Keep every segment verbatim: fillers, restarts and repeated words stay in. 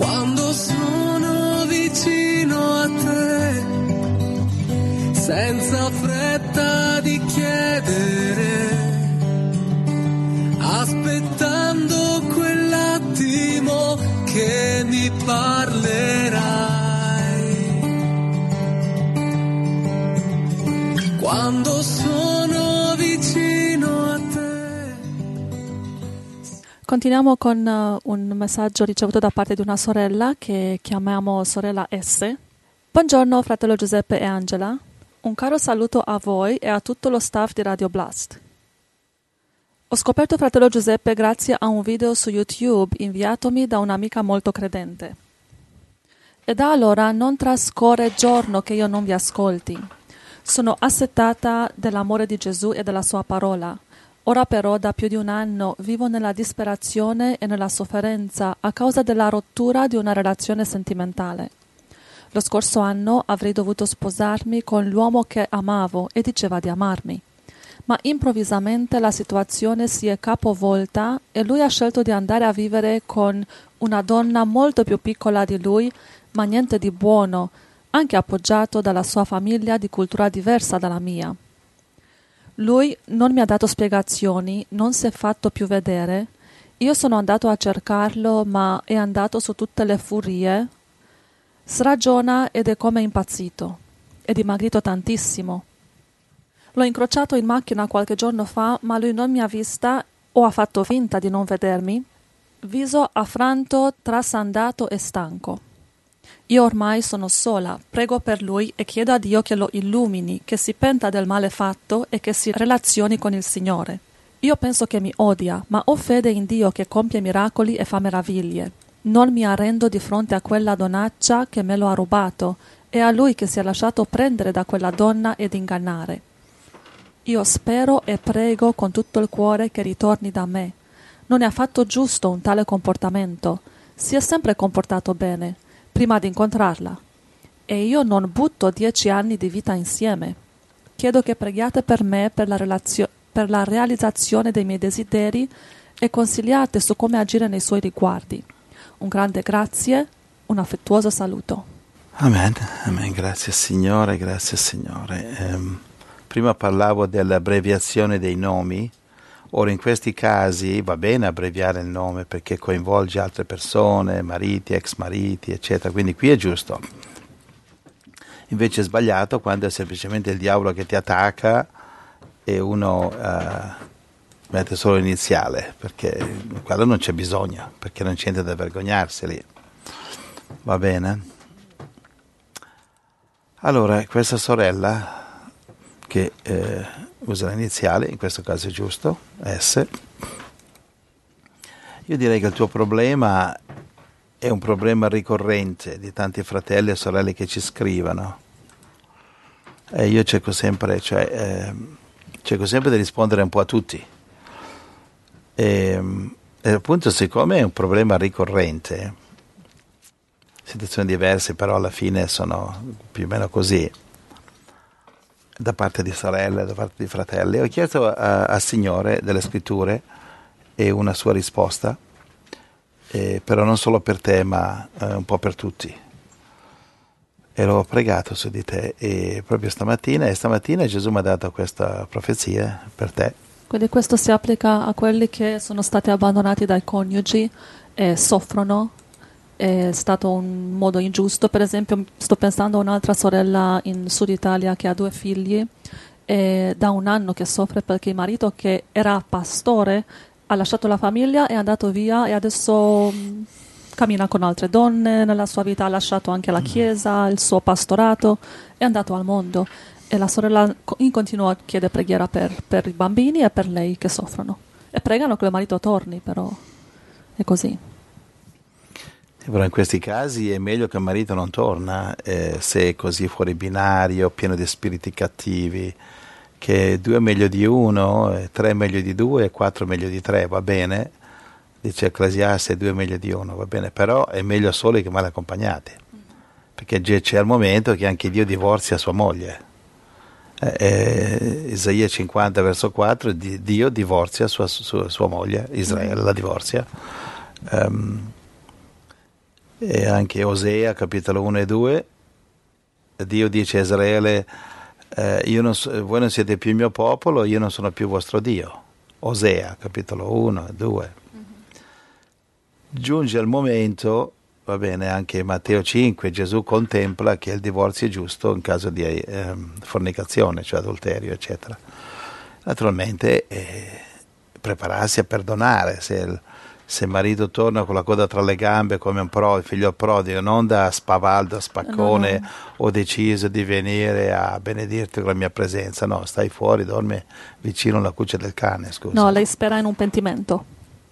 quando sono vicino a te, senza fretta di chiedere, aspettando quell'attimo che mi parlerai, quando sono vicino a te. Continuiamo con uh, un messaggio ricevuto da parte di una sorella che chiamiamo sorella S. Buongiorno fratello Giuseppe e Angela, un caro saluto a voi e a tutto lo staff di Radio Blast. Ho scoperto fratello Giuseppe grazie a un video su YouTube inviatomi da un'amica molto credente. E da allora non trascorre giorno che io non vi ascolti. Sono assetata dell'amore di Gesù e della sua parola. Ora però da più di un anno vivo nella disperazione e nella sofferenza a causa della rottura di una relazione sentimentale. Lo scorso anno avrei dovuto sposarmi con l'uomo che amavo e diceva di amarmi. Ma improvvisamente la situazione si è capovolta e lui ha scelto di andare a vivere con una donna molto più piccola di lui, ma niente di buono, anche appoggiato dalla sua famiglia di cultura diversa dalla mia. Lui non mi ha dato spiegazioni, non si è fatto più vedere. Io sono andato a cercarlo, ma è andato su tutte le furie. Sragiona ed è come impazzito. È dimagrito tantissimo. L'ho incrociato in macchina qualche giorno fa, ma lui non mi ha vista o ha fatto finta di non vedermi. Viso affranto, trasandato e stanco. Io ormai sono sola, prego per lui e chiedo a Dio che lo illumini, che si penta del male fatto e che si relazioni con il Signore. Io penso che mi odia, ma ho fede in Dio che compie miracoli e fa meraviglie. Non mi arrendo di fronte a quella donaccia che me lo ha rubato e a lui che si è lasciato prendere da quella donna ed ingannare. Io spero e prego con tutto il cuore che ritorni da me. Non è affatto giusto un tale comportamento. Si è sempre comportato bene prima di incontrarla, e io non butto dieci anni di vita insieme. Chiedo che preghiate per me per la, relazio- per la realizzazione dei miei desideri e consigliate su come agire nei suoi riguardi. Un grande grazie, un affettuoso saluto. Amen, amen, grazie Signore, grazie Signore. Um, prima parlavo dell'abbreviazione dei nomi. Ora in questi casi va bene abbreviare il nome perché coinvolge altre persone, mariti, ex mariti, eccetera, quindi qui è giusto. Invece è sbagliato quando è semplicemente il diavolo che ti attacca e uno uh, mette solo l'iniziale, perché quello non c'è bisogno, perché non c'è niente da vergognarsi lì. Va bene? Allora, questa sorella che eh, usa l'iniziale, in questo caso è giusto, S. Io direi che il tuo problema è un problema ricorrente di tanti fratelli e sorelle che ci scrivono. E io cerco sempre, cioè, eh, cerco sempre di rispondere un po' a tutti. E, e appunto, siccome è un problema ricorrente, situazioni diverse, però alla fine sono più o meno così, da parte di sorelle, da parte di fratelli. Ho chiesto a, al Signore delle scritture e una sua risposta, eh, però non solo per te, ma eh, un po' per tutti. E l'ho pregato su di te, e proprio stamattina, e stamattina Gesù mi ha dato questa profezia per te. Quindi questo si applica a quelli che sono stati abbandonati dai coniugi e soffrono. È stato un modo ingiusto. Per esempio, sto pensando a un'altra sorella in Sud Italia che ha due figli e da un anno che soffre perché il marito, che era pastore, ha lasciato la famiglia, è andato via e adesso mh, cammina con altre donne nella sua vita, ha lasciato anche la chiesa, il suo pastorato, è andato al mondo, e la sorella in continuo chiede preghiera per, per i bambini e per lei che soffrono, e pregano che il marito torni, però è così. Però in questi casi è meglio che il marito non torna, eh, se è così fuori binario, pieno di spiriti cattivi, che due è meglio di uno, tre è meglio di due, quattro è meglio di tre, va bene, dice Ecclesiaste, due è meglio di uno, va bene, però è meglio soli che male accompagnati, perché c'è il momento che anche Dio divorzia sua moglie. Eh, eh, Isaia cinquanta verso quattro, di, Dio divorzia sua, sua, sua moglie, Israele la divorzia. Um, e anche Osea, capitolo uno e due, Dio dice a Israele, eh, io non so, voi non siete più il mio popolo, io non sono più vostro Dio. Osea, capitolo uno e due. Mm-hmm. Giunge il momento, va bene, anche Matteo cinque, Gesù contempla che il divorzio è giusto in caso di eh, fornicazione, cioè adulterio, eccetera. Naturalmente eh, prepararsi a perdonare, se il, se il marito torna con la coda tra le gambe come un pro, il figlio prodigo, non da spavaldo, spaccone, no, no. Ho deciso di venire a benedirti con la mia presenza, no, stai fuori, dormi vicino alla cuccia del cane, scusa. No, lei spera in un pentimento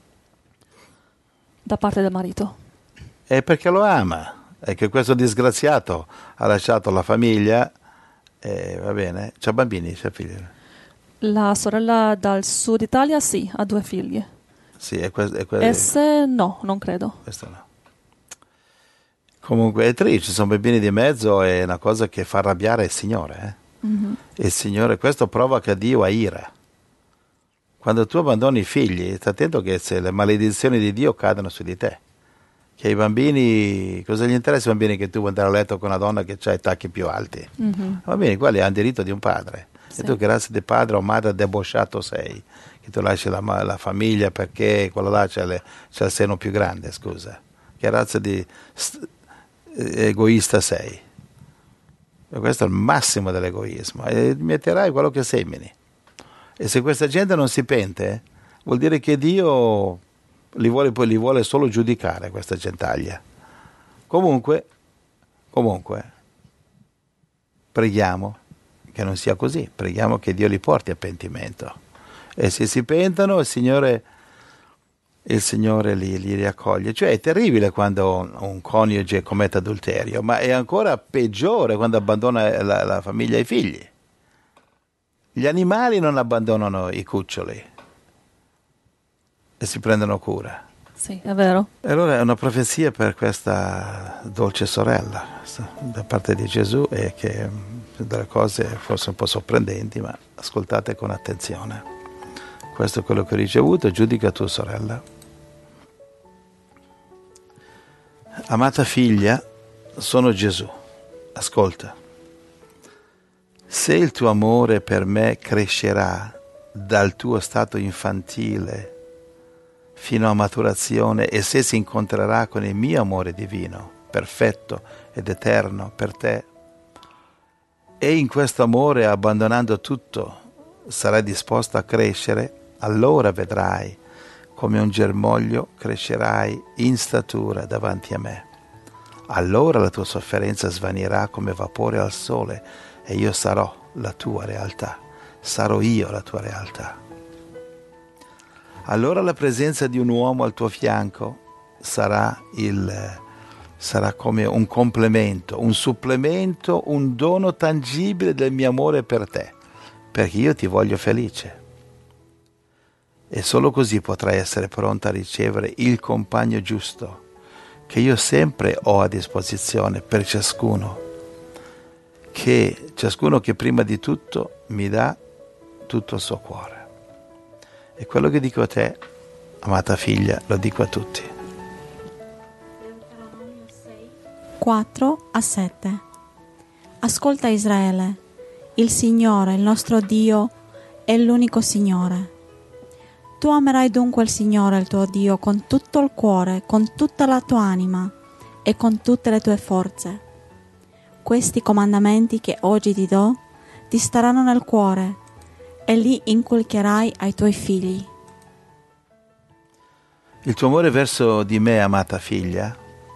da parte del marito. È perché lo ama, è che questo disgraziato ha lasciato la famiglia, e va bene, c'ha bambini, c'ha figli. La sorella dal sud Italia sì, ha due figli. Sì, è que- è que- Esse no, non credo. Questo no. Comunque è triste, ci sono bambini di mezzo, è una cosa che fa arrabbiare il Signore. Eh? Mm-hmm. Il Signore, questo prova che Dio ha ira. Quando tu abbandoni i figli, sta attento che se le maledizioni di Dio cadono su di te. Che i bambini, cosa gli interessa ai bambini che tu vuoi andare a letto con una donna che ha i tacchi più alti? Mm-hmm. I bambini, quelli hanno diritto di un padre. Sì. E tu che razza di padre o madre debosciato sei? Che tu lasci la, la famiglia perché quello là c'è, le, c'è il seno più grande, scusa. Che razza di st- egoista sei? E questo è il massimo dell'egoismo. E metterai quello che semini. E se questa gente non si pente, vuol dire che Dio li vuole, poi li vuole solo giudicare, questa gentaglia. Comunque, comunque, preghiamo che non sia così. Preghiamo che Dio li porti a pentimento. E se si pentano, il Signore, il Signore li, li riaccoglie. Cioè è terribile quando un coniuge commette adulterio, ma è ancora peggiore quando abbandona la, la famiglia e i figli. Gli animali non abbandonano i cuccioli e si prendono cura. Sì, è vero. E allora è una profezia per questa dolce sorella da parte di Gesù, e che delle cose forse un po' sorprendenti, ma ascoltate con attenzione. Questo è quello che ho ricevuto, giudica tua sorella. Amata figlia, sono Gesù. Ascolta. Se il tuo amore per me crescerà dal tuo stato infantile fino a maturazione, e se si incontrerà con il mio amore divino, perfetto ed eterno per te, e in questo amore, abbandonando tutto, sarai disposto a crescere, allora vedrai come un germoglio crescerai in statura davanti a me. Allora la tua sofferenza svanirà come vapore al sole, e io sarò la tua realtà, sarò io la tua realtà. Allora la presenza di un uomo al tuo fianco sarà, il, sarà come un complemento, un supplemento, un dono tangibile del mio amore per te, perché io ti voglio felice. E solo così potrai essere pronta a ricevere il compagno giusto, che io sempre ho a disposizione per ciascuno, che ciascuno che prima di tutto mi dà tutto il suo cuore. E quello che dico a te, amata figlia, lo dico a tutti. quattro a sette. Ascolta Israele, il Signore, il nostro Dio, è l'unico Signore. Tu amerai dunque il Signore, il tuo Dio, con tutto il cuore, con tutta la tua anima e con tutte le tue forze. Questi comandamenti che oggi ti do ti staranno nel cuore e li inculcherai ai tuoi figli. Il tuo amore verso di me, amata figlia,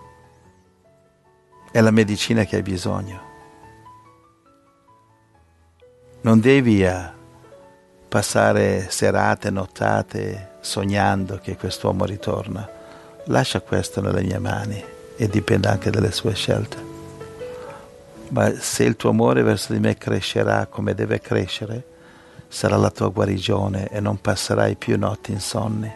è la medicina che hai bisogno. Non devi passare serate, nottate, sognando che quest'uomo ritorna. Lascia questo nelle mie mani e dipende anche dalle sue scelte. Ma se il tuo amore verso di me crescerà come deve crescere, sarà la tua guarigione e non passerai più notti insonni.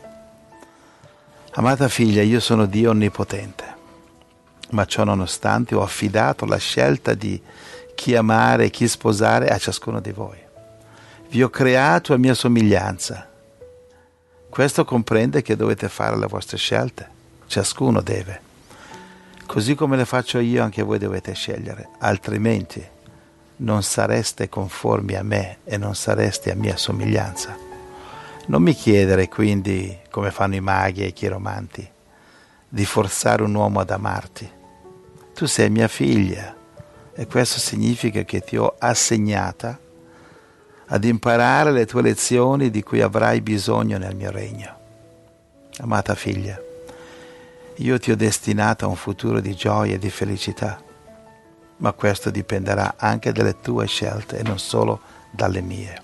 Amata figlia, io sono Dio onnipotente, ma ciò nonostante ho affidato la scelta di chi amare e chi sposare a ciascuno di voi. Vi ho creato a mia somiglianza. Questo comprende che dovete fare le vostre scelte, ciascuno deve. Così come le faccio io, anche voi dovete scegliere, altrimenti non sareste conformi a me e non sareste a mia somiglianza. Non mi chiedere quindi, come fanno i maghi e i chiromanti, di forzare un uomo ad amarti. Tu sei mia figlia e questo significa che ti ho assegnata ad imparare le tue lezioni di cui avrai bisogno nel mio regno. Amata figlia, io ti ho destinato a un futuro di gioia e di felicità, ma questo dipenderà anche dalle tue scelte e non solo dalle mie.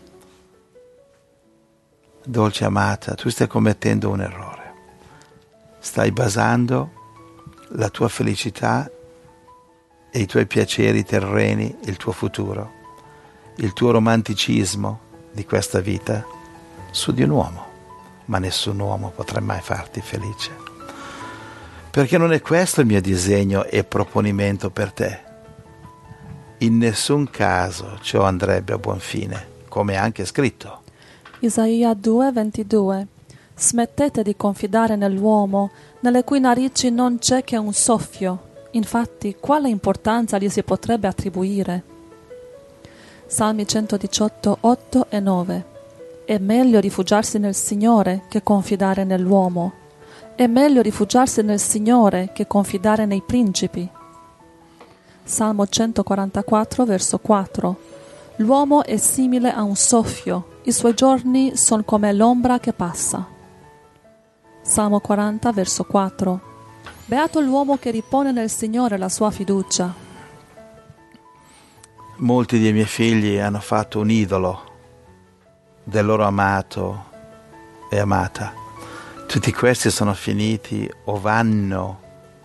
Dolce amata, tu stai commettendo un errore. Stai basando la tua felicità e i tuoi piaceri terreni, il tuo futuro, il tuo romanticismo di questa vita su di un uomo, ma nessun uomo potrà mai farti felice. Perché non è questo il mio disegno e proponimento per te. In nessun caso ciò andrebbe a buon fine, come è anche scritto. Isaia due ventidue. Smettete di confidare nell'uomo, nelle cui narici non c'è che un soffio. Infatti, quale importanza gli si potrebbe attribuire? Salmi centodiciotto, otto e nove. È meglio rifugiarsi nel Signore che confidare nell'uomo. È meglio rifugiarsi nel Signore che confidare nei principi. Salmo centoquarantaquattro, verso quattro. L'uomo è simile a un soffio, i suoi giorni sono come l'ombra che passa. Salmo quaranta, verso quattro. Beato l'uomo che ripone nel Signore la sua fiducia. Molti dei miei figli hanno fatto un idolo del loro amato e amata. Tutti questi sono finiti o vanno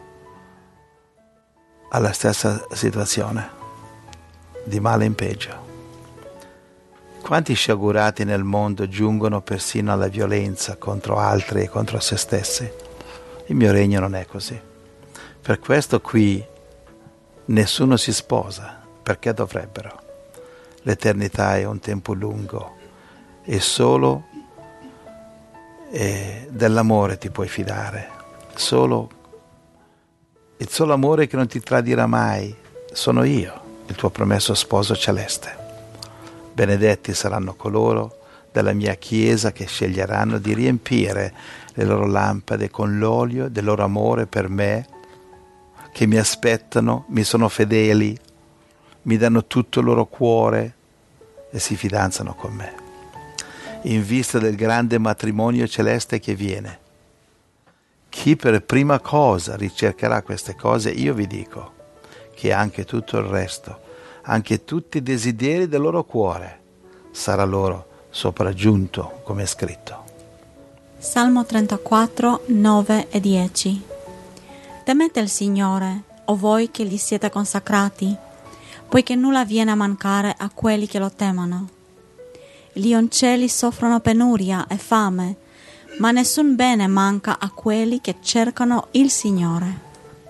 alla stessa situazione, di male in peggio. Quanti sciagurati nel mondo giungono persino alla violenza contro altri e contro se stessi? Il mio regno non è così. Per questo qui nessuno si sposa, perché dovrebbero? L'eternità è un tempo lungo e solo eh, dell'amore ti puoi fidare. Solo il solo amore che non ti tradirà mai sono io, il tuo promesso sposo celeste. Benedetti saranno coloro della mia Chiesa che sceglieranno di riempire le loro lampade con l'olio del loro amore per me, che mi aspettano, mi sono fedeli, mi danno tutto il loro cuore e si fidanzano con me, in vista del grande matrimonio celeste che viene. Chi per prima cosa ricercherà queste cose, io vi dico che anche tutto il resto, anche tutti i desideri del loro cuore sarà loro sopraggiunto, come è scritto. Salmo trentaquattro, nove e dieci. Temete il Signore, o voi che gli siete consacrati, poiché nulla viene a mancare a quelli che lo temono. Gli lioncelli soffrono penuria e fame, ma nessun bene manca a quelli che cercano il Signore.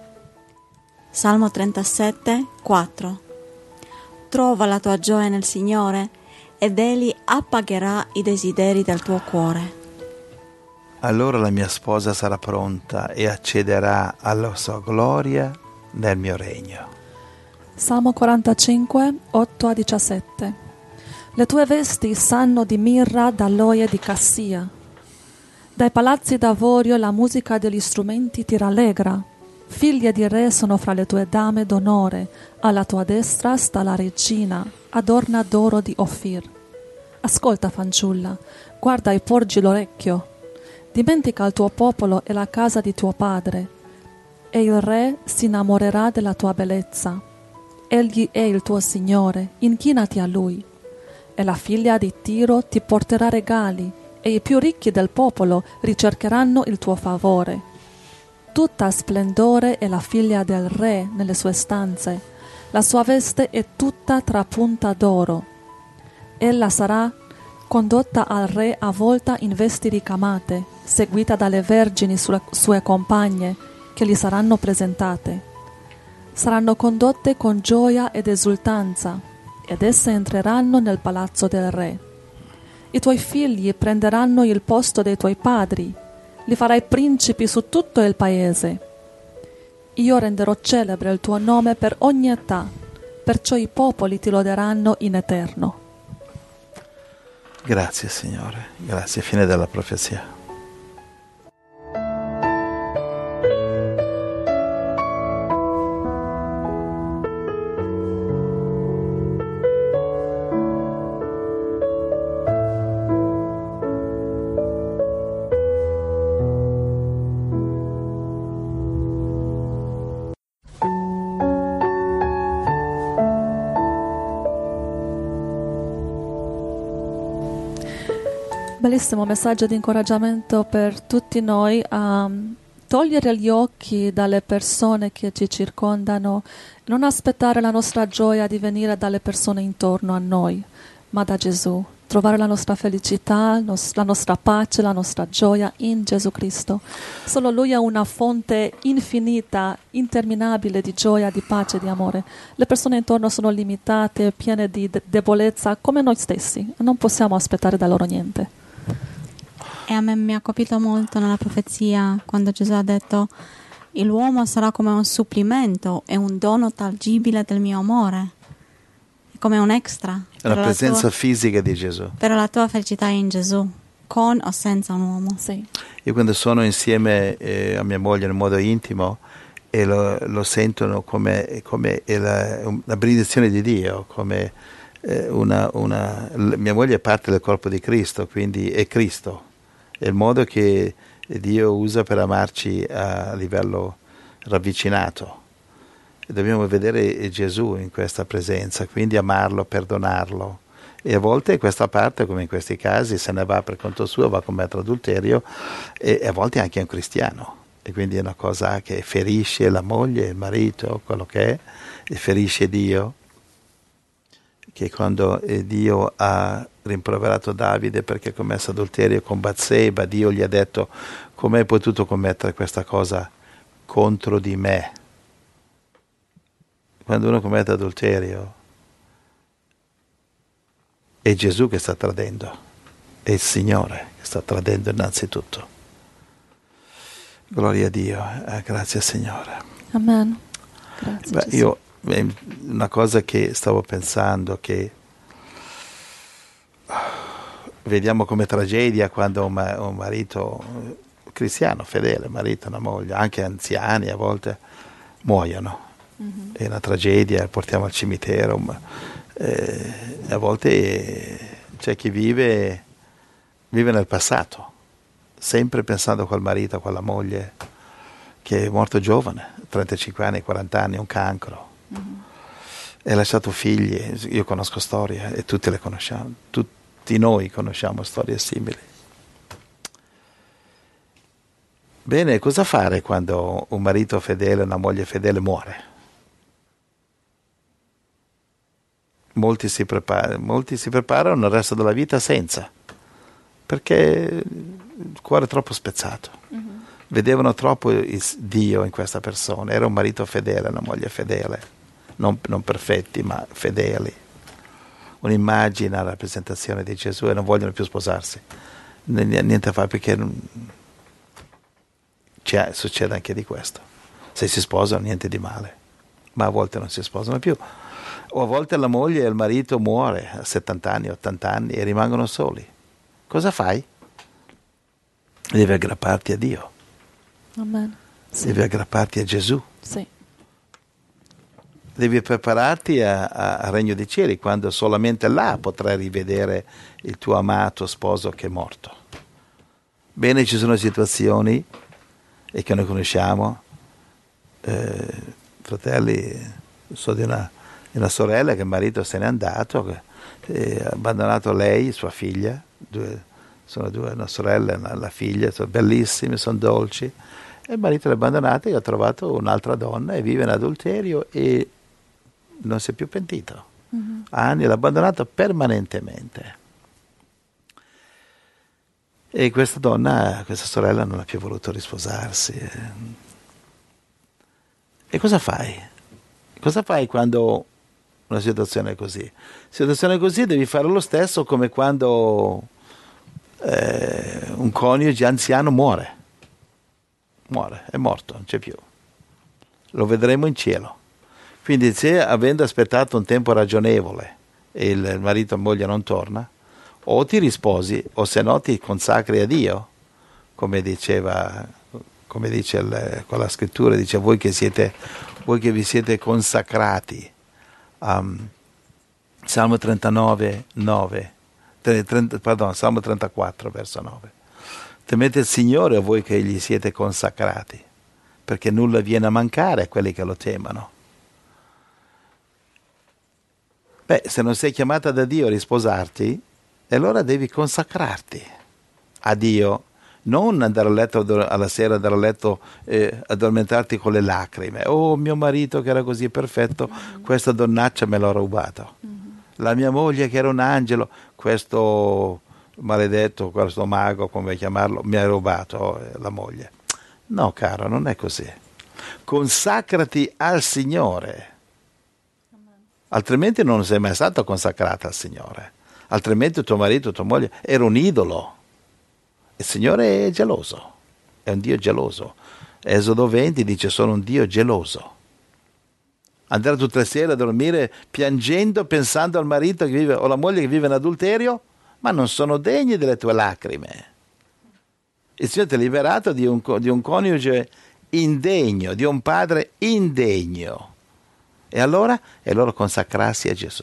Salmo trentasette, quattro. Trova la tua gioia nel Signore ed Egli appagherà i desideri del tuo cuore. Allora la mia sposa sarà pronta e accederà alla sua gloria nel mio regno. Salmo quarantacinque, otto a diciassette. Le tue vesti sanno di mirra, d'aloe e di cassia. Dai palazzi d'avorio la musica degli strumenti ti rallegra. Figlie di re sono fra le tue dame d'onore, alla tua destra sta la regina, adorna d'oro di Ofir. Ascolta, fanciulla, guarda e porgi l'orecchio. Dimentica il tuo popolo e la casa di tuo padre, e il re si innamorerà della tua bellezza. Egli è il tuo Signore, inchinati a lui. E la figlia di Tiro ti porterà regali, e i più ricchi del popolo ricercheranno il tuo favore. Tutta splendore è la figlia del re nelle sue stanze, la sua veste è tutta trapunta d'oro. Ella sarà condotta al re avvolta in vesti ricamate, seguita dalle vergini sue, sue compagne, che gli saranno presentate. Saranno condotte con gioia ed esultanza, ed esse entreranno nel palazzo del re. I tuoi figli prenderanno il posto dei tuoi padri, li farai principi su tutto il paese. io renderò celebre il tuo nome per ogni età, perciò i popoli ti loderanno in eterno. Grazie Signore, grazie, fine della profezia. Bellissimo messaggio di incoraggiamento per tutti noi a togliere gli occhi dalle persone che ci circondano, non aspettare la nostra gioia di venire dalle persone intorno a noi, ma da Gesù. Trovare la nostra felicità, la nostra pace, la nostra gioia in Gesù Cristo. Solo Lui è una fonte infinita, interminabile di gioia, di pace, di amore. Le persone intorno sono limitate, piene di de- debolezza, come noi stessi. Non possiamo aspettare da loro niente. E a me mi ha colpito molto nella profezia quando Gesù ha detto: l'uomo sarà come un supplimento e un dono tangibile del mio amore, come un extra. È la presenza la tua, fisica di Gesù. però la tua felicità è in Gesù, con o senza un uomo. Sì. Io quando sono insieme eh, a mia moglie in modo intimo e lo, lo sentono come, come la, una benedizione di Dio, come eh, una, una mia moglie è parte del corpo di Cristo, quindi è Cristo. È il modo che Dio usa per amarci a livello ravvicinato. E dobbiamo vedere Gesù in questa presenza, quindi amarlo, perdonarlo. E a volte questa parte, come in questi casi, se ne va per conto suo, va a commettere adulterio, e a volte anche è un cristiano. E quindi è una cosa che ferisce la moglie, il marito, quello che è, e ferisce Dio. Che quando Dio ha rimproverato Davide perché ha commesso adulterio con Batseba, Dio gli ha detto: come hai potuto commettere questa cosa contro di me? Quando uno commette adulterio è Gesù che sta tradendo, è il Signore che sta tradendo innanzitutto. Gloria a Dio, eh, grazie Signore. Amen. Grazie. Beh, Gesù. io una cosa che stavo pensando, che vediamo come tragedia quando un, ma- un marito cristiano, fedele, marito, una moglie, anche anziani a volte muoiono. Mm-hmm. È una tragedia, portiamo al cimitero, ma eh, a volte eh, c'è chi vive, vive nel passato, sempre pensando a quel marito, a quella moglie che è morto giovane, trentacinque anni, quaranta anni, un cancro. Mm-hmm. E ha lasciato figli. Io conosco storie e tutti le conosciamo, tutti noi conosciamo storie simili. Bene, cosa fare quando un marito fedele, una moglie fedele muore? Molti si preparano, molti si preparano il resto della vita senza, perché il cuore è troppo spezzato. Mm-hmm. Vedevano troppo Dio in questa persona, era un marito fedele, una moglie fedele, non, non perfetti ma fedeli, un'immagine, una rappresentazione di Gesù, e non vogliono più sposarsi, niente a fare, perché non, cioè, succede anche di questo. Se si sposano niente di male, ma a volte non si sposano più, o a volte la moglie e il marito muore a settanta anni, ottanta anni e rimangono soli. Cosa fai? Devi aggrapparti a Dio. Amen. Sì. Devi aggrapparti a Gesù. Sì. Devi prepararti al regno dei cieli, quando solamente là potrai rivedere il tuo amato sposo che è morto. Bene, ci sono situazioni, e che noi conosciamo, eh, fratelli, so di una, di una sorella che il marito se n'è andato, che ha abbandonato lei, sua figlia, due, sono due, una sorella e una, la figlia, sono bellissime, sono dolci, e il marito l'ha abbandonata e ha trovato un'altra donna e vive in adulterio e non si è più pentito. Mm-hmm. Anni l'ha abbandonato permanentemente. E questa donna, questa sorella, non ha più voluto risposarsi. E cosa fai? Cosa fai quando una situazione è così? Situazione così devi fare lo stesso come quando eh, un coniuge anziano muore. Muore, è morto, non c'è più. lo vedremo in cielo. Quindi se avendo aspettato un tempo ragionevole e il marito o moglie non torna, o ti risposi o se no ti consacri a Dio, come diceva, come dice il, con la scrittura, dice voi che siete, voi che vi siete consacrati. Um, Salmo trentanove, nove, trenta, pardon, Salmo trentaquattro, verso nove. Temete il Signore a voi che gli siete consacrati, perché nulla viene a mancare a quelli che lo temono. Beh, se non sei chiamata da Dio a risposarti, allora devi consacrarti a Dio, non andare a letto alla sera, andare a letto e addormentarti con le lacrime. Oh, mio marito che era così perfetto, mm-hmm. questa donnaccia me l'ha rubato. Mm-hmm. La mia moglie che era un angelo, questo maledetto, questo mago, come chiamarlo, mi ha rubato eh, la moglie. No, caro, non è così. Consacrati al Signore. Altrimenti non sei mai stato consacrata al Signore. Altrimenti tuo marito, tua moglie era un idolo. Il Signore è geloso, è un Dio geloso. Esodo venti dice sono un Dio geloso. Andare tutte le sere a dormire piangendo, pensando al marito che vive o alla moglie che vive in adulterio, ma non sono degni delle tue lacrime. Il Signore ti ha liberato di un, di un coniuge indegno, di un padre indegno. E allora? E allora consacrarsi a Gesù.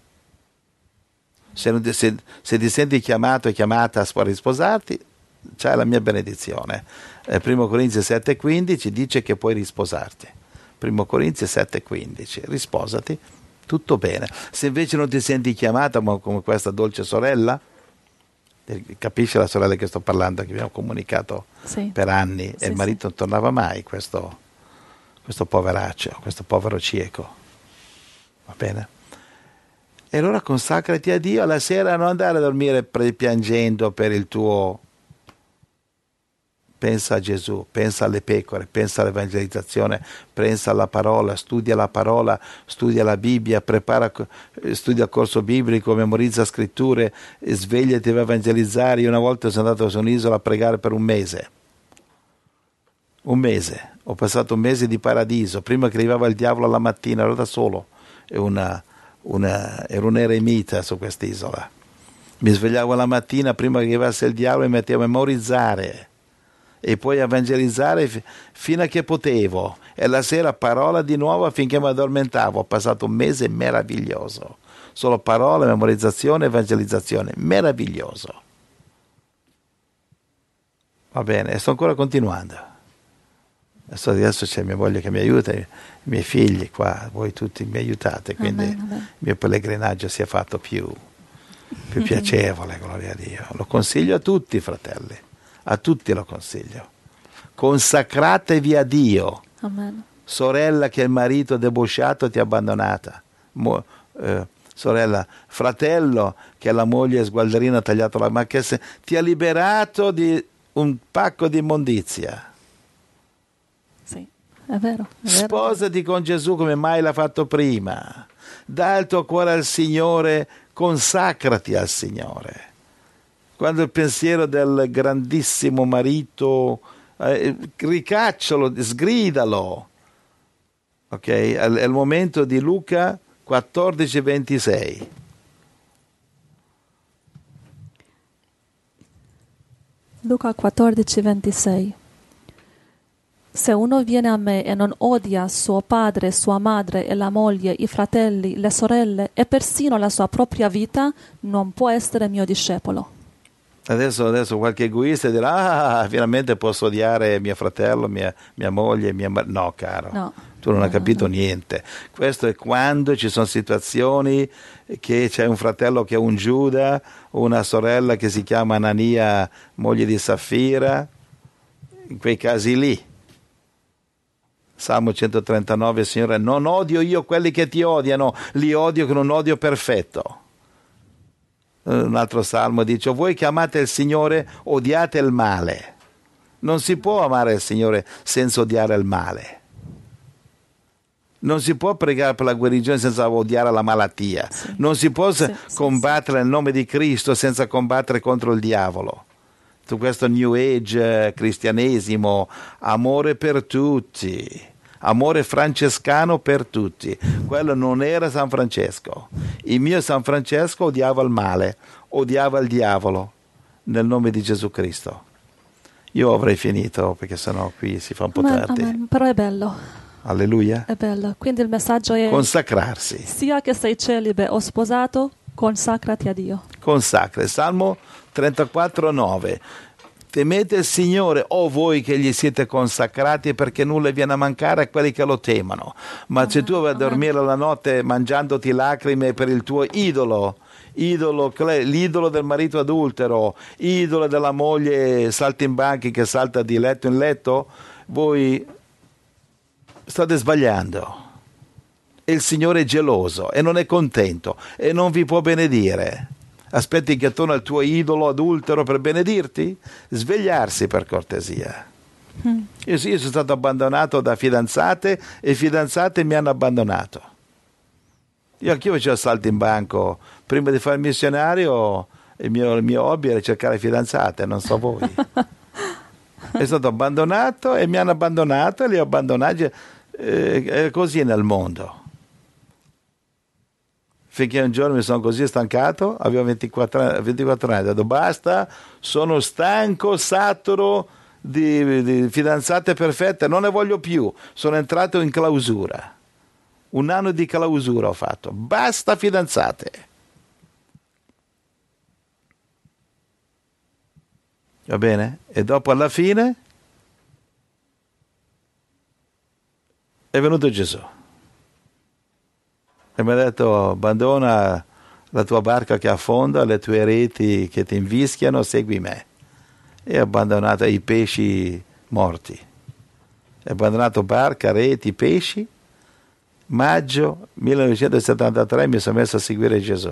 Se, ti, se, se ti senti chiamato e chiamata a risposarti, c'hai la mia benedizione. Eh, primo Corinzi sette quindici dice che puoi risposarti. primo Corinzi sette quindici, risposati, tutto bene. Se invece non ti senti chiamata, ma come questa dolce sorella, capisci la sorella che sto parlando, che abbiamo comunicato sì. per anni, sì, e il marito sì. non tornava mai, questo, questo poveraccio, questo povero cieco. Va bene? E allora consacrati a Dio alla sera, non andare a dormire piangendo per il tuo... Pensa a Gesù, pensa alle pecore, pensa all'evangelizzazione, pensa alla parola, studia la parola, studia la Bibbia, prepara, studia il corso biblico, memorizza scritture, svegliati a evangelizzare. Io una volta sono andato su un'isola a pregare per un mese. Un mese. Ho passato un mese di paradiso. Prima che arrivava il diavolo alla mattina, ero da solo. Una, una, ero un eremita su quest'isola. Mi svegliavo la mattina prima che arrivasse il diavolo e mi mettevo a memorizzare. E poi evangelizzare f- fino a che potevo, e la sera parola di nuovo finché mi addormentavo. Ho passato un mese meraviglioso, solo parole, memorizzazione, evangelizzazione, meraviglioso. Va bene, e sto ancora continuando. Adesso, adesso c'è mia moglie che mi aiuta, i miei figli qua, voi tutti mi aiutate, quindi amen, amen. Il mio pellegrinaggio si è fatto più, più piacevole, gloria a Dio. Lo consiglio a tutti, fratelli. A tutti lo consiglio. Consacratevi a Dio. Amen. Sorella che il marito debosciato ti ha abbandonata. Mo, eh, sorella, fratello che la moglie sgualderina ha tagliato la ma che se, ti ha liberato di un pacco di immondizia. Sì, è vero, è vero. Sposati con Gesù come mai l'ha fatto prima. Dà il tuo cuore al Signore, consacrati al Signore. Quando il pensiero del grandissimo marito, eh, ricaccialo, sgridalo. Ok? È, è il momento di Luca quattordici ventisei. Luca quattordici ventisei. Se uno viene a me e non odia suo padre, sua madre e la moglie, i fratelli, le sorelle e persino la sua propria vita, non può essere mio discepolo. Adesso, adesso qualche egoista dirà, ah, finalmente posso odiare mio fratello, mia, mia moglie, mia madre. No, caro, no, tu non no, hai capito no. niente. Questo è quando ci sono situazioni che c'è un fratello che è un Giuda, una sorella che si chiama Anania, moglie di Safira, in quei casi lì. Salmo centotrentanove, Signore, non odio io quelli che ti odiano, li odio con un odio perfetto. Un altro salmo dice, voi che amate il Signore odiate il male. Non si può amare il Signore senza odiare il male. Non si può pregare per la guarigione senza odiare la malattia. Sì. Non si può sì, combattere sì, nel nome di Cristo senza combattere contro il diavolo. Su questo New Age, cristianesimo, amore per tutti, amore francescano per tutti. Quello non era San Francesco. Il mio San Francesco odiava il male, odiava il diavolo, nel nome di Gesù Cristo. Io avrei finito perché sennò qui si fa un po' Amen, tardi. amen. Però è bello, Alleluia. è bello. Quindi il messaggio è: Consacrarsi. sia che sei celibe o sposato, consacrati a Dio. Consacre. Salmo trentaquattro nove. Temete il Signore, o voi che gli siete consacrati, perché nulla viene a mancare a quelli che lo temono. Ma Amen, se tu vai a amen. dormire la notte mangiandoti lacrime per il tuo idolo, idolo, l'idolo del marito adultero, idolo della moglie saltimbanchi che salta di letto in letto, voi state sbagliando. E il Signore è geloso e non è contento e non vi può benedire. Aspetti che torna il tuo idolo adultero per benedirti? Svegliarsi, per cortesia. Mm. Io, io sono stato abbandonato da fidanzate e fidanzate mi hanno abbandonato. Io anch'io facevo salti in banco. Prima di fare il missionario, il mio, il mio hobby era cercare fidanzate, non so voi. È stato abbandonato e mi hanno abbandonato e li ho abbandonati. Eh, è così nel mondo. Finché un giorno mi sono così stancato, avevo ventiquattro, ventiquattro anni, ho detto basta, sono stanco, saturo di, di fidanzate perfette, non ne voglio più, sono entrato in clausura, un anno di clausura ho fatto, basta fidanzate. Va bene? E dopo alla fine è venuto Gesù. E mi ha detto abbandona la tua barca che affonda, le tue reti che ti invischiano, segui me. E ho abbandonato i pesci morti. Ho abbandonato barca, reti, pesci. Maggio millenovecentosettantatré mi sono messo a seguire Gesù.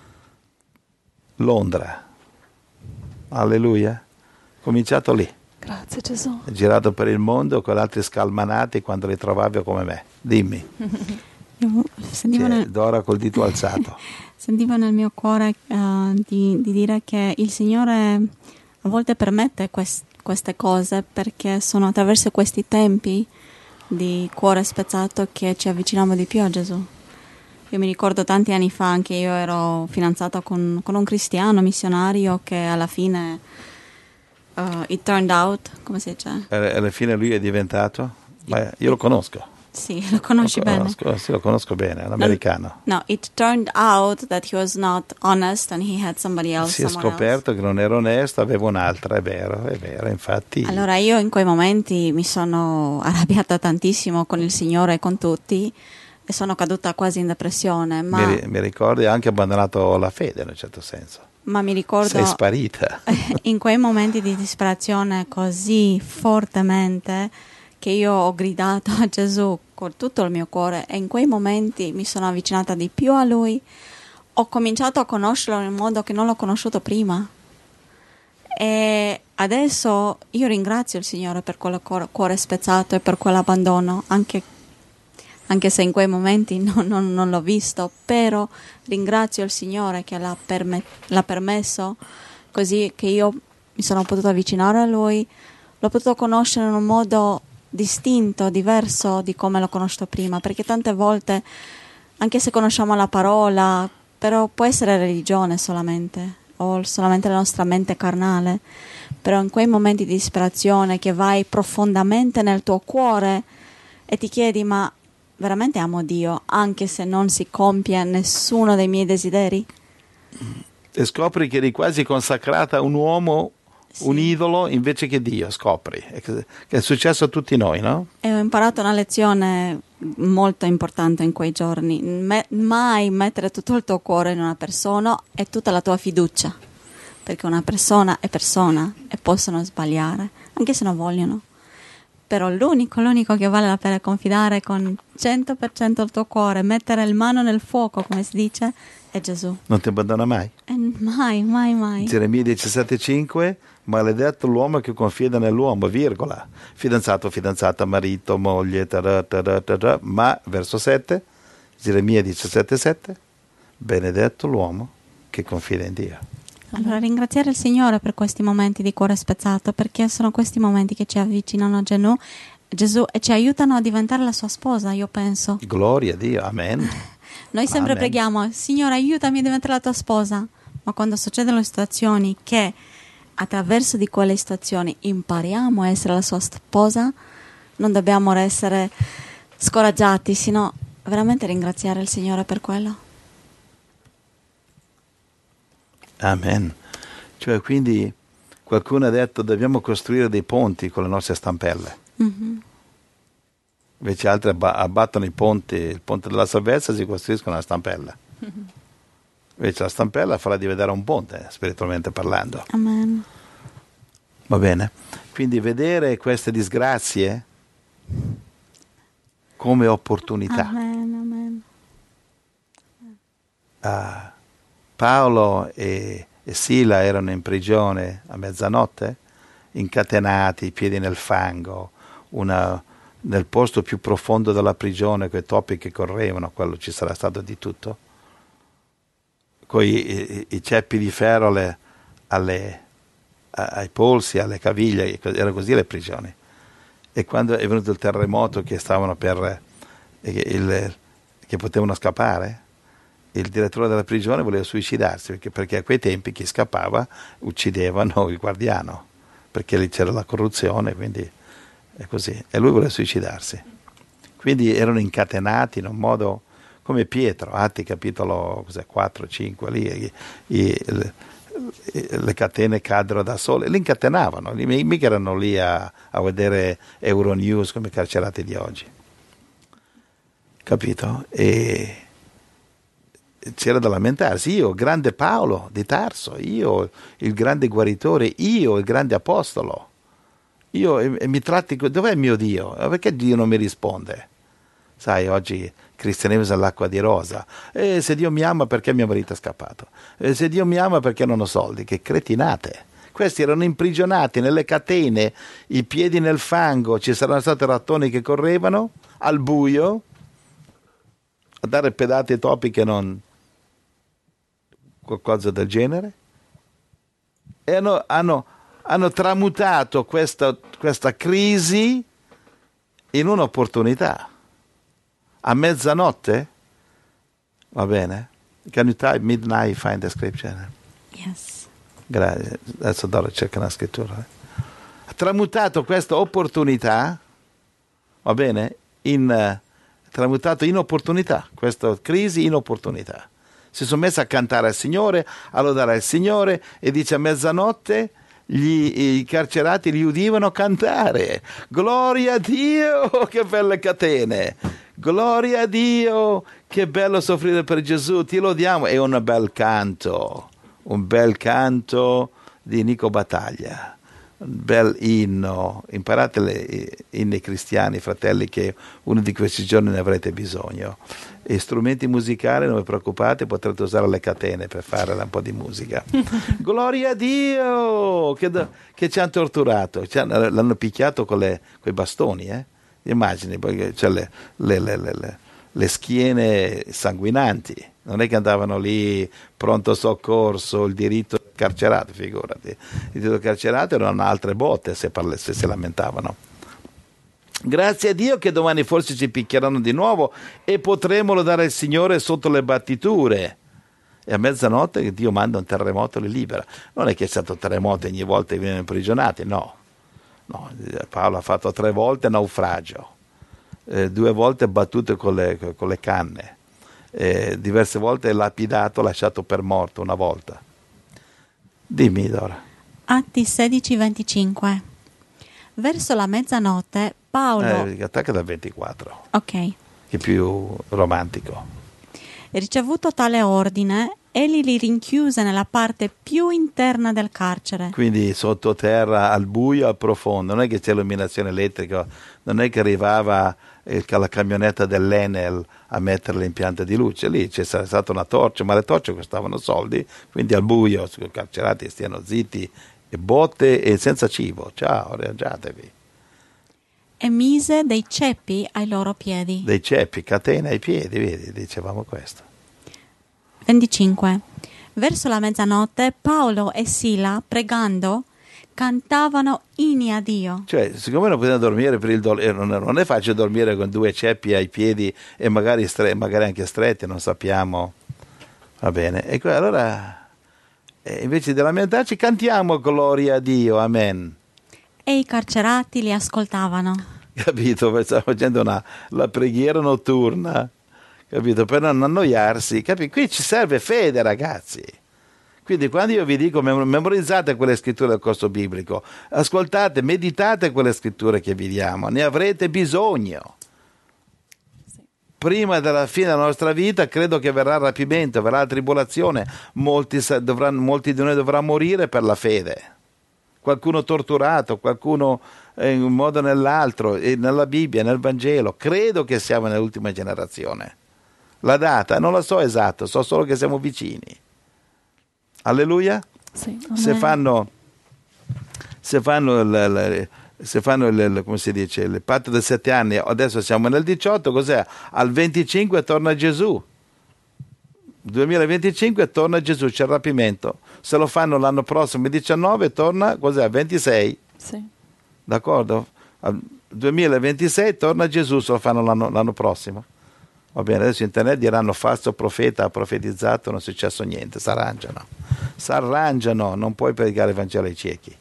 Londra. Alleluia. Cominciato lì. Grazie Gesù. Ho girato per il mondo con altri scalmanati quando li trovavi come me. Dimmi. Io sentivo, nel, Dora col dito alzato. sentivo nel mio cuore uh, di, di dire che il Signore a volte permette quest, queste cose perché sono attraverso questi tempi di cuore spezzato che ci avviciniamo di più a Gesù. Io mi ricordo tanti anni fa anche io ero fidanzata con, con un cristiano missionario che alla fine uh, it turned out, come si dice? E alla fine lui è diventato? Ma io lo conosco. Sì, lo conosci lo bene. Conosco, sì, lo conosco bene, è un americano. No, it turned out that he was not honest and he had somebody else. Si è scoperto else. Che non era onesto, aveva un'altra, è vero, è vero, infatti. Allora io in quei momenti mi sono arrabbiata tantissimo con il Signore e con tutti e sono caduta quasi in depressione. Ma mi, mi ricordi, ha anche abbandonato la fede in un certo senso. Ma mi ricordo... Sei sparita. In quei momenti di disperazione così fortemente che io ho gridato a Gesù con tutto il mio cuore e in quei momenti mi sono avvicinata di più a Lui, ho cominciato a conoscerlo in un modo che non l'ho conosciuto prima e adesso io ringrazio il Signore per quel cuore spezzato e per quell'abbandono, anche, anche se in quei momenti non, non, non l'ho visto, però ringrazio il Signore che l'ha, perme- l'ha permesso così che io mi sono potuta avvicinare a Lui, l'ho potuto conoscere in un modo distinto, diverso di come l'ho conosciuto prima, perché tante volte, anche se conosciamo la parola, però può essere religione solamente, o solamente la nostra mente carnale, però in quei momenti di disperazione che vai profondamente nel tuo cuore e ti chiedi, ma veramente amo Dio, anche se non si compie nessuno dei miei desideri? E scopri che eri quasi consacrata a un uomo, sì. Un idolo invece che Dio, scopri, che è successo a tutti noi, no? E ho imparato una lezione molto importante in quei giorni, Me- mai mettere tutto il tuo cuore in una persona e tutta la tua fiducia, perché una persona è persona e possono sbagliare, anche se non vogliono, però l'unico, l'unico che vale la pena confidare con cento per cento il tuo cuore, mettere il mano nel fuoco, come si dice, è Gesù. Non ti abbandona mai? E mai, mai, mai. Geremia diciassette cinque, maledetto l'uomo che confida nell'uomo, virgola. Fidanzato, fidanzata, marito, moglie, tarà, tarà, tarà, ma, verso sette, Geremia diciassette sette, benedetto l'uomo che confida in Dio. Allora ringraziare il Signore per questi momenti di cuore spezzato, perché sono questi momenti che ci avvicinano a Gesù Gesù e ci aiutano a diventare la sua sposa, io penso. Gloria a Dio, amen. Noi sempre Amen. preghiamo, Signore, aiutami a diventare la tua sposa, ma quando succedono le situazioni che attraverso di quelle situazioni impariamo a essere la sua sposa, non dobbiamo essere scoraggiati, sino veramente ringraziare il Signore per quello. Amen. Cioè, quindi qualcuno ha detto dobbiamo costruire dei ponti con le nostre stampelle. Mm-hmm. Invece altri abba- abbattono i ponti, il ponte della salvezza, si costruiscono una stampella. Mm-hmm. Invece la stampella farà diventare un ponte, spiritualmente parlando. Amen. Va bene? Quindi vedere queste disgrazie come opportunità. Amen, amen. Ah, Paolo e, e Sila erano in prigione a mezzanotte, incatenati, i piedi nel fango, una, nel posto più profondo della prigione, quei topi che correvano, quello ci sarà stato di tutto, con i, i, i ceppi di ferro alle, alle, ai polsi, alle caviglie, erano così le prigioni. E quando è venuto il terremoto che stavano per eh, il, che potevano scappare, il direttore della prigione voleva suicidarsi perché, perché a quei tempi chi scappava uccidevano il guardiano, perché lì c'era la corruzione, quindi è così. E lui voleva suicidarsi. Quindi erano incatenati in un modo come Pietro, Atti capitolo cos'è, quattro cinque, lì i, i, le, le catene caddero da sole, li incatenavano, mica erano lì a, a vedere Euronews come i carcerati di oggi. Capito? E c'era da lamentarsi, io, grande Paolo di Tarso, io, il grande guaritore, io, il grande apostolo, io e, e mi tratti, dov'è mio Dio? Perché Dio non mi risponde? Sai, oggi il cristianesimo è l'acqua di rosa. E se Dio mi ama, perché mio marito è scappato? E se Dio mi ama, perché non ho soldi? Che cretinate! Questi erano imprigionati nelle catene, i piedi nel fango, ci saranno stati rattoni che correvano al buio a dare pedate ai topi che non qualcosa del genere, e hanno, hanno, hanno tramutato questa, questa crisi in un'opportunità. A mezzanotte, va bene? Can you type midnight, find the scripture? Yes. Grazie, adesso Dora cerca la scrittura. Ha tramutato questa opportunità, va bene, in, uh, tramutato in opportunità, questa crisi in opportunità. Si sono messi a cantare al Signore, a lodare il Signore, e dice a mezzanotte gli, i carcerati li udivano cantare. Gloria a Dio, che belle catene! Gloria a Dio, che bello soffrire per Gesù, ti lodiamo. È un bel canto, un bel canto di Nico Battaglia, un bel inno. Imparate le inni cristiani, fratelli, che uno di questi giorni ne avrete bisogno. E strumenti musicali, non vi preoccupate, potrete usare le catene per fare un po' di musica. Gloria a Dio, che, che ci hanno torturato, ci hanno, l'hanno picchiato con i bastoni, eh? Immagini, poi c'è le, le, le, le, le schiene sanguinanti, non è che andavano lì pronto soccorso, il diritto carcerato, figurati, il diritto carcerato erano altre botte se, parle, se si lamentavano. Grazie a Dio che domani forse ci picchieranno di nuovo e potremo lodare il Signore sotto le battiture. E a mezzanotte che Dio manda un terremoto e li libera. Non è che è stato terremoto ogni volta che vengono imprigionati, no. No, Paolo ha fatto tre volte naufragio, eh, due volte battute con le, con le canne, eh, diverse volte lapidato, lasciato per morto una volta. Dimmi, Dora. Atti sedici venticinque. Verso la mezzanotte Paolo... Eh, attacca dal ventiquattro. Ok. Che è più romantico. Ricevuto tale ordine, egli li rinchiuse nella parte più interna del carcere. Quindi sottoterra, al buio, al profondo. Non è che c'è illuminazione elettrica, non è che arrivava il, la camionetta dell'Enel a mettere l'impianto di luce. Lì c'è stata una torcia, ma le torce costavano soldi, quindi al buio, i carcerati stiano zitti, e botte e senza cibo. Ciao, arrangiatevi. E mise dei ceppi ai loro piedi. Dei ceppi, catene ai piedi, vedi, dicevamo questo. venticinque. Verso la mezzanotte Paolo e Sila, pregando, cantavano inni a Dio. Cioè, siccome non potevano dormire per il dolore, non, non è facile dormire con due ceppi ai piedi e magari, stre- magari anche stretti, non sappiamo. Va bene. E allora, eh, invece di lamentarci, cantiamo gloria a Dio, amen. E i carcerati li ascoltavano. Capito? Stavo facendo una, la preghiera notturna, capito? Per non annoiarsi, capito? Qui ci serve fede, ragazzi. Quindi quando io vi dico memorizzate quelle scritture del corso biblico, ascoltate, meditate quelle scritture che vi diamo, ne avrete bisogno. Sì. Prima della fine della nostra vita credo che verrà il rapimento, verrà la tribolazione, molti, dovranno, molti di noi dovranno morire per la fede. Qualcuno torturato, qualcuno in un modo o nell'altro, e nella Bibbia, nel Vangelo, credo che siamo nell'ultima generazione. La data non la so esatto, so solo che siamo vicini. Alleluia? Sì, se fanno se fanno il, se fanno il, come si dice, il patto dei sette anni, adesso siamo nel diciotto, cos'è? Al venticinque torna Gesù. duemilaventicinque torna Gesù, c'è il rapimento. Se lo fanno l'anno prossimo, il diciannove, torna, cos'è? ventitré. Sì. D'accordo? Al duemilaventisei torna Gesù, se lo fanno l'anno, l'anno prossimo. Va bene, adesso internet diranno falso profeta, ha profetizzato, non è successo niente, si arrangiano. Si arrangiano, non puoi predicare il Vangelo ai ciechi.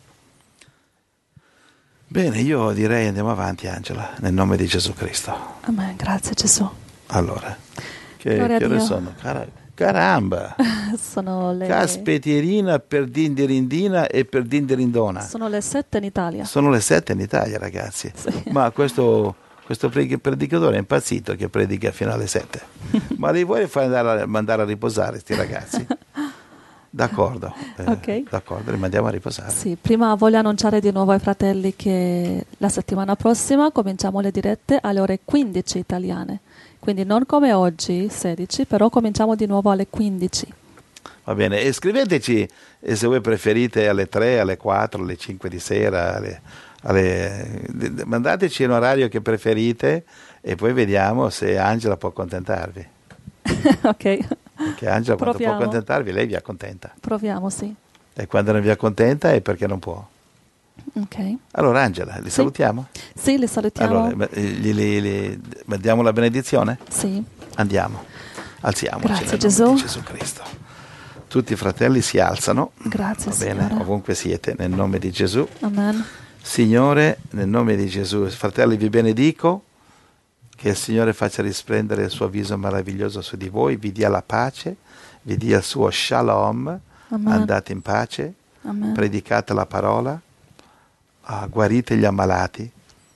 Bene, io direi andiamo avanti, Angela, nel nome di Gesù Cristo. Amen, grazie Gesù. Allora, che, Gloria a che ore Dio. sono? Car- caramba! Sono le, Caspetierina per dindirindina e per dindirindona. sono le sette in Italia. Sono le sette in Italia, ragazzi. Sì. Ma questo... Questo predicatore è impazzito che predica fino alle sette. Ma li vuoi far andare a, mandare a riposare sti ragazzi? D'accordo. Eh, Ok. D'accordo, li mandiamo a riposare. Sì, prima voglio annunciare di nuovo ai fratelli che la settimana prossima cominciamo le dirette alle ore quindici italiane. Quindi non come oggi, sedici, però cominciamo di nuovo alle quindici. Va bene, e scriveteci eh, se voi preferite alle tre, alle quattro, alle cinque di sera, alle, alle, mandateci un orario che preferite e poi vediamo se Angela può accontentarvi. Ok, Perché Angela quando può Proviamo. accontentarvi lei vi accontenta. proviamo, sì. E quando non vi accontenta è perché non può. Ok. Allora Angela, li Sì. salutiamo? Sì, li salutiamo. Allora, eh, gli, gli, gli, diamo la benedizione? Sì. Andiamo, alziamoci Grazie, nel Gesù. nome di Gesù Cristo. Tutti i fratelli si alzano, Grazie, va bene, Signore. ovunque siete, nel nome di Gesù. Amen. Signore, nel nome di Gesù, fratelli, vi benedico, che il Signore faccia risplendere il suo viso meraviglioso su di voi, vi dia la pace, vi dia il suo shalom, Amen. andate in pace, Amen. predicate la parola, ah, guarite gli ammalati.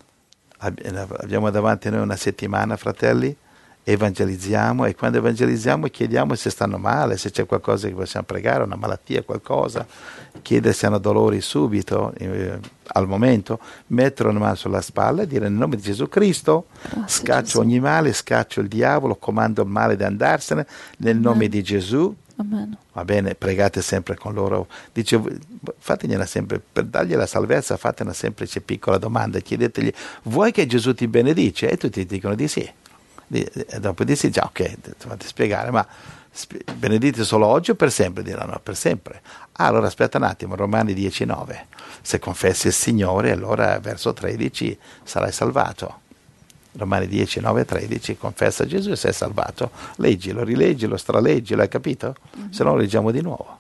Ab- Abbiamo davanti a noi una settimana, fratelli, evangelizziamo e quando evangelizziamo chiediamo se stanno male, se c'è qualcosa che possiamo pregare, una malattia, qualcosa, chiedere se hanno dolori subito, eh, al momento, mettere una mano sulla spalla e dire nel nome di Gesù Cristo, Grazie, scaccio Gesù. ogni male, scaccio il diavolo, comando il male di andarsene, nel Amen. nome di Gesù. Amen. Va bene, pregate sempre con loro. Dice, fategliela sempre, per dargli la salvezza, fate una semplice piccola domanda, chiedetegli, vuoi che Gesù ti benedice? E tutti dicono di sì. E dopo di sì, già ok, fate spiegare, ma sp- benedite solo oggi o per sempre? Diranno, no, per sempre. Ah, allora aspetta un attimo, Romani dieci nove. Se confessi il Signore, allora verso tredici sarai salvato. Romani dieci nove tredici, confessa Gesù e sei salvato. Leggilo, rileggilo, straleggilo, hai capito? Mm-hmm. Se no leggiamo di nuovo.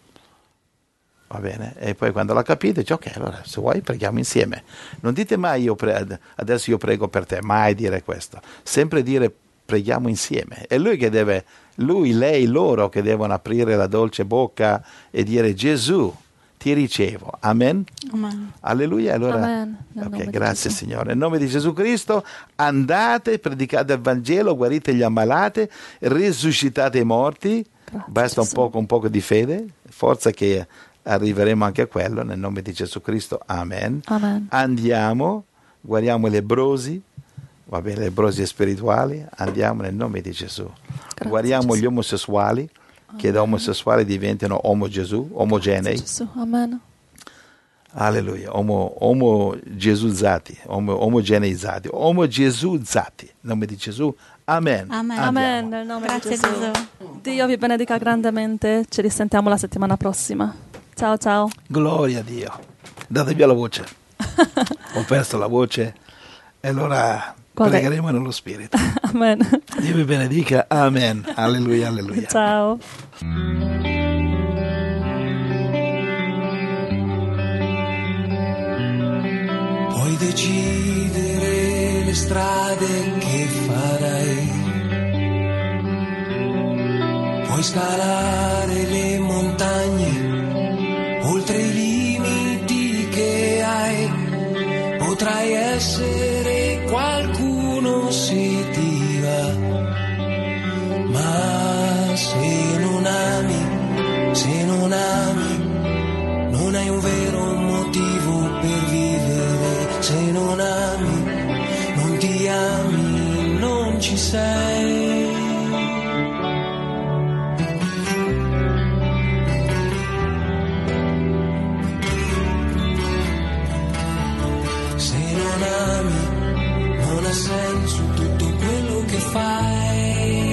Va bene? E poi quando l'ha capito dice ok, allora se vuoi preghiamo insieme. Non dite mai io pre- adesso io prego per te, mai dire questo. Sempre dire preghiamo insieme. È lui che deve, lui, lei, loro che devono aprire la dolce bocca e dire Gesù ti ricevo. Amen. Amen. Alleluia. Allora, Amen. Nel nome ok, di grazie Gesù. Signore. Nel nome di Gesù Cristo andate, predicate il Vangelo, guarite gli ammalati, risuscitate i morti. Grazie, Basta un Gesù. poco, un poco di fede, forza che arriveremo anche a quello nel nome di Gesù Cristo. Amen. Amen. Andiamo, guariamo i lebbrosi, va bene, lebbrosi spirituali, andiamo nel nome di Gesù. Grazie, Guariamo Gesù. gli omosessuali, che da omosessuali diventano omo Gesù, omogenei. Gesù. Amen. Alleluia, omo, omo Gesuzzati, omo, omogeneizzati, omo Gesuzzati, nel nome di Gesù. Amen. Amen. Andiamo. Amen. Nel nome Grazie di Gesù. Gesù. Dio vi benedica grandemente. Ci risentiamo la settimana prossima. Ciao ciao. Gloria a Dio. Date via la voce. Ho perso la voce e allora Vabbè. pregheremo nello Spirito. Amen. Dio vi benedica. Amen. Alleluia, alleluia. Ciao. Puoi decidere le strade che farai, puoi scalare le montagne, oltre i limiti che hai, potrai essere qualcuno se ti va, ma se non ami, se non ami, non hai un vero motivo per vivere. Se non ami, non ti ami, non ci sei. Se non ami, non ha senso tutto quello che fai.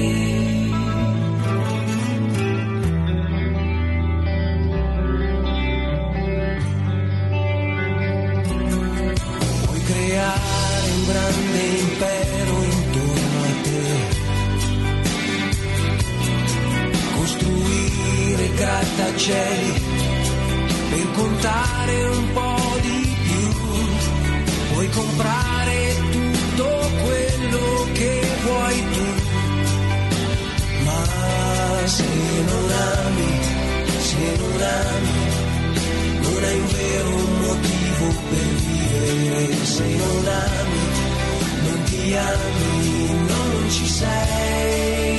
Creare un grande impero intorno a te, costruire grattacieli per contare un po' di più, puoi comprare tutto quello che vuoi tu, ma se non ami, se non ami, non hai un vero motivo per vivere. Se non ami, non ti ami, non ci sei.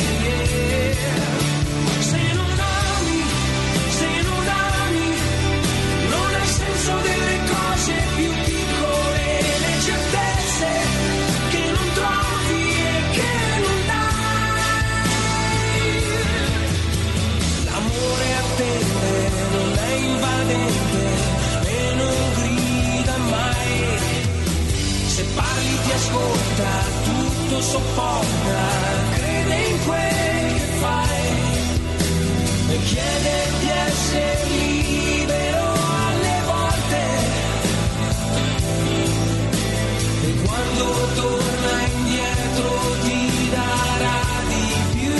Se non ami, se non ami, non ha senso delle cose più piccole, le certezze che non trovi e che non dai. L'amore attende, non è invadente e non grida mai. Se parli ti ascolta, tutto sopporta, crede in quel che fai e chiede di essere libero alle volte, e quando torna indietro ti darà di più.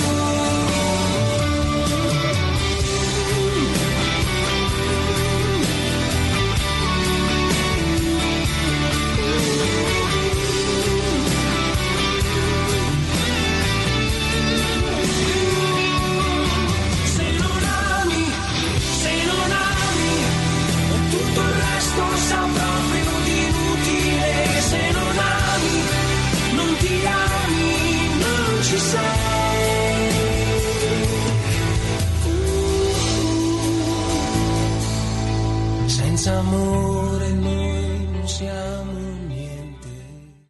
Senza amore